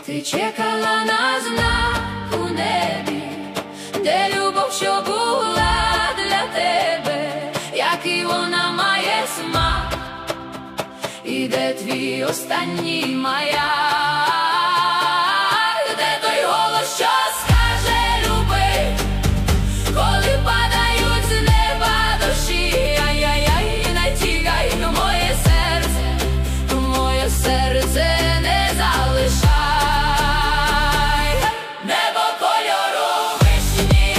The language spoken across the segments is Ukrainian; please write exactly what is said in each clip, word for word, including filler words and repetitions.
Ти чекала на знак у небі, де любов, що була для тебе, який вона має смак, і де твій останній маяк, де той голос, що скаже люби, коли падають з неба дощі. Ай-яй-яй, не тікай, моє серце, моє серце не залишай. Небо кольору вишні,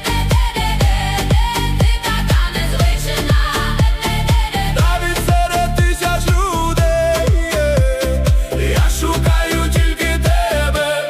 ти така незвична. Навіть серед тисяч людей я шукаю тільки тебе.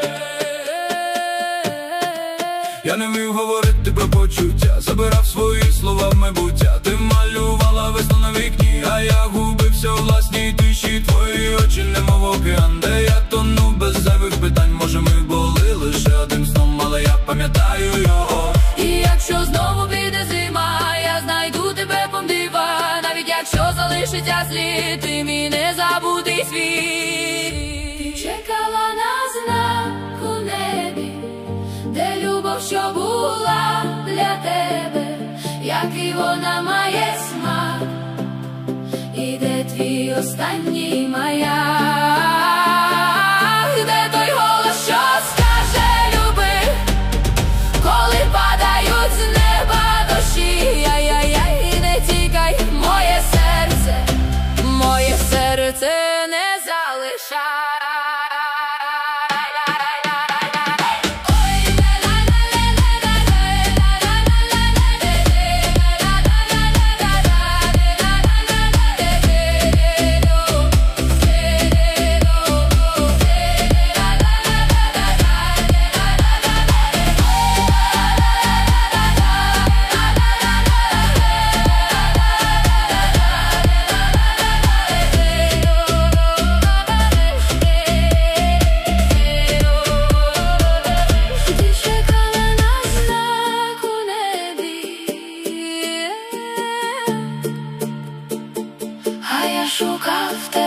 Я не вмів говорити про почуття, забирав свої слова в майбуття. Ти малювала весну на вікні, а я губився у власній тиші. Твої очі немов океан, де я тону без зайвих питань. Може, ми були лише одним сном, але я пам'ятаю його. І якщо знову піде зима, я знайду тебе помдива. Навіть якщо залишиться слід, ти мій незабутий світ. Ти чекала на знак у небі, де любов, що була для тебе, який вона має смак, і де твій останній маяк, де той голос, що скаже люби, коли падають з неба дощі. Ай-яй-яй, не тікай, моє серце, моє серце не залишай. А я шукав тебе.